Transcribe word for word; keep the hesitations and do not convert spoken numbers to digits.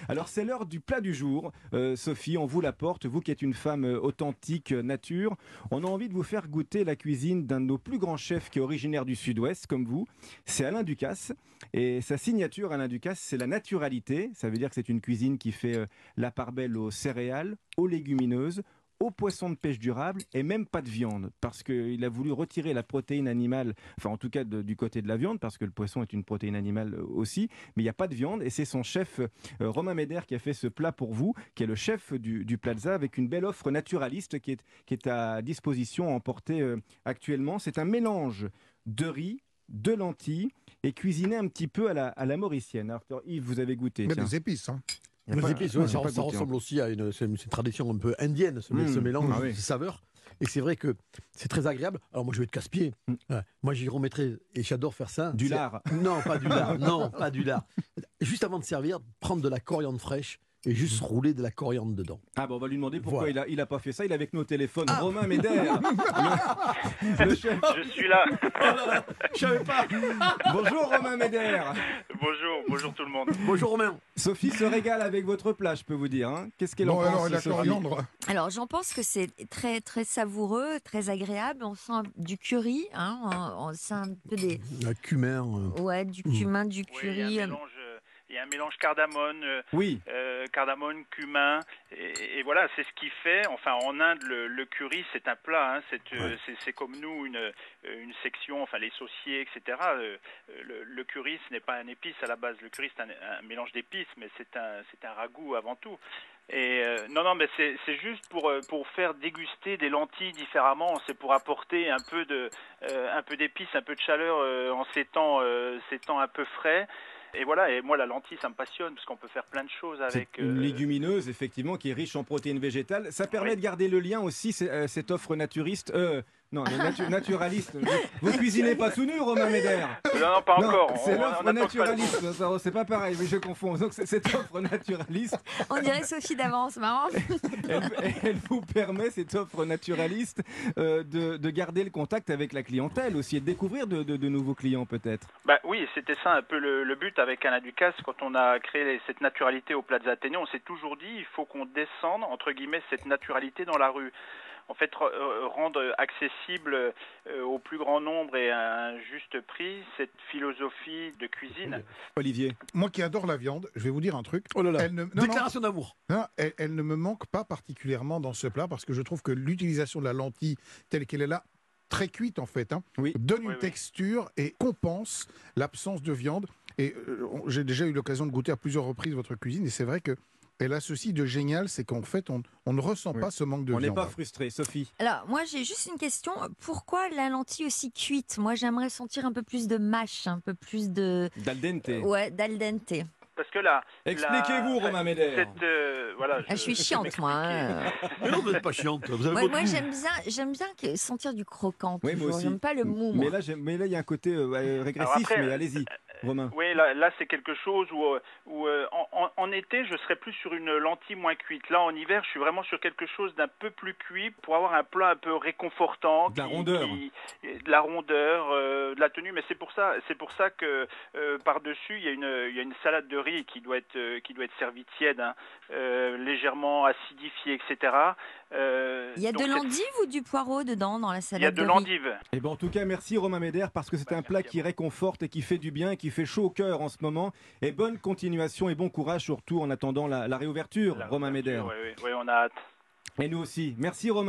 Alors c'est l'heure du plat du jour. Euh, Sophie, on vous l'apporte, vous qui êtes une femme euh, authentique, euh, nature. On a envie de vous faire goûter la cuisine d'un de nos plus grands chefs qui est originaire du sud-ouest, comme vous. C'est Alain Ducasse. Et sa signature, Alain Ducasse, c'est la naturalité. Ça veut dire que c'est une cuisine qui fait euh, la part belle aux céréales, aux légumineuses, aux poissons de pêche durable et même pas de viande, parce qu'il a voulu retirer la protéine animale, enfin en tout cas de, du côté de la viande, parce que le poisson est une protéine animale aussi, mais il n'y a pas de viande, et c'est son chef euh, Romain Meder qui a fait ce plat pour vous, qui est le chef du, du Plaza, avec une belle offre naturaliste qui est, qui est à disposition, à emporter euh, actuellement. C'est un mélange de riz, de lentilles, et cuisiné un petit peu à la, à la mauricienne. Alors Yves, vous avez goûté. Mais tiens. des épices, hein. Les pas- épices, ouais, ouais, j'ai ça, pas ça goûté ressemble encore. aussi à une, c'est une, c'est une tradition un peu indienne, ce, Mmh. ce mélange Ah oui. de saveurs. Et c'est vrai que c'est très agréable. Alors moi, je vais être casse-pied. Mmh. Ouais. Moi, j'y remettrai, et j'adore faire ça. Du C'est- lard. Non, pas du lard. Non, pas du lard. Juste avant de servir, prendre de la coriandre fraîche et juste rouler de la coriandre dedans. Ah bon, on va lui demander pourquoi Voilà. il, a, il a pas fait ça. Il est avec nous au téléphone. Ah. Romain Meder, le, le chef. Je suis là. Je savais pas. Bonjour Romain Meder. Bonjour, bonjour tout le monde. Bonjour Romain. Sophie se régale avec votre plat, je peux vous dire. Hein. Qu'est-ce qu'elle en Bon, pense, alors, et la Sophie? coriandre. Alors, j'en pense que c'est très, très savoureux, très agréable. On sent du curry, hein, on, on sent un peu des, Un cumin. euh, ouais, du Mm. cumin, du Oui, il y a un curry. mélange, euh, il y a un mélange cardamone, euh, Oui, euh, cardamone, cumin, et, et voilà, c'est ce qui fait. Enfin, en Inde, le, le curry, c'est un plat. Hein, c'est, euh, Ouais. c'est, c'est comme nous, une, euh, une section, enfin les sauciers, et cetera. Euh, le, le curry, ce n'est pas un épice à la base. Le curry, c'est un, un mélange d'épices, mais c'est un, c'est un ragoût avant tout. Et euh, non, non, mais c'est, c'est juste pour euh, pour faire déguster des lentilles différemment. C'est pour apporter un peu de euh, un peu d'épices, un peu de chaleur euh, en ces temps euh, ces temps un peu frais. Et voilà. Et moi, la lentille, ça me passionne parce qu'on peut faire plein de choses c'est avec. une euh, légumineuse, effectivement, qui est riche en protéines végétales. Ça permet Oui. de garder le lien aussi, c'est, euh, cette offre naturiste. Euh, non, le natu- naturaliste. Vous, vous cuisinez pas tout nu, Romain Meder. Non, non, pas Non, encore. c'est On- l'offre on attend que ça- naturaliste. Ça, c'est pas pareil, mais je confonds. Donc, c'est- cette offre naturaliste, On dirait Sophie d'avance, marrant. elle, elle vous permet, cette offre naturaliste, euh, de, de garder le contact avec la clientèle aussi et de découvrir de, de- de nouveaux clients peut-être. Bah oui, c'était ça un peu le, le but avec Alain Ducasse quand on a créé les- cette naturalité au Plaza Athénée. On s'est toujours dit il faut qu'on descende entre guillemets cette naturalité dans la rue. En fait, re- euh, rendre accessible euh, au plus grand nombre et à un juste prix cette philosophie de cuisine. Olivier. Moi qui adore la viande, je vais vous dire un truc. Oh là là. Elle ne, non, non, Déclaration d'amour. non, elle, elle ne me manque pas particulièrement dans ce plat parce que je trouve que l'utilisation de la lentille telle qu'elle est là, très cuite en fait, hein, Oui. donne une Oui, oui. texture et compense l'absence de viande. Et euh, on- j'ai déjà eu l'occasion de goûter à plusieurs reprises votre cuisine et c'est vrai que elle a ceci de génial, c'est qu'en fait on, on ne ressent Oui. pas ce manque de On n'est viande. pas frustré, Sophie. Alors, moi, j'ai juste une question. Pourquoi la lentille aussi cuite? Moi, j'aimerais sentir un peu plus de mâche, un peu plus de. Dal dente. Ouais, d'al dente. Parce que là, Expliquez-vous, la- Romain Meder. cette, euh, voilà, Ah, je suis chiante, moi. hein. Mais non, vous n'êtes pas chiante. Vous avez Ouais, votre moi, goût. j'aime bien, j'aime bien que- sentir du croquant. Oui, moi toujours. aussi. J'aime pas le mou, moi. Mais là, j'aime- mais là, il y a un côté euh, euh, régressif, Alors après, mais allez-y, Romain. Oui, là, là c'est quelque chose où, euh, où euh, en, en- en été, je serais plus sur une lentille moins cuite. Là, en hiver, je suis vraiment sur quelque chose d'un peu plus cuit pour avoir un plat un peu réconfortant. De la qui- rondeur. qui- de la rondeur, euh, de la tenue. Mais c'est pour ça, c'est pour ça que euh, par-dessus, il y a une, il y a une salade de riz qui doit être, euh, qui doit être servie tiède, hein, euh, légèrement acidifiée, et cetera. Euh, Il y a donc de c'est- l'endive ou du poireau dedans dans la Il y a salade de riz? l'endive. Et ben, en tout cas, merci Romain Meder, parce que c'est Bah, un plat merci à qui vous. réconforte et qui fait du bien et qui fait chaud au cœur en ce moment. Et bonne continuation et bon courage, surtout en attendant la, la réouverture, La Romain Meder. réouverture, Oui, oui, oui, on a hâte. Et nous aussi. Merci Romain.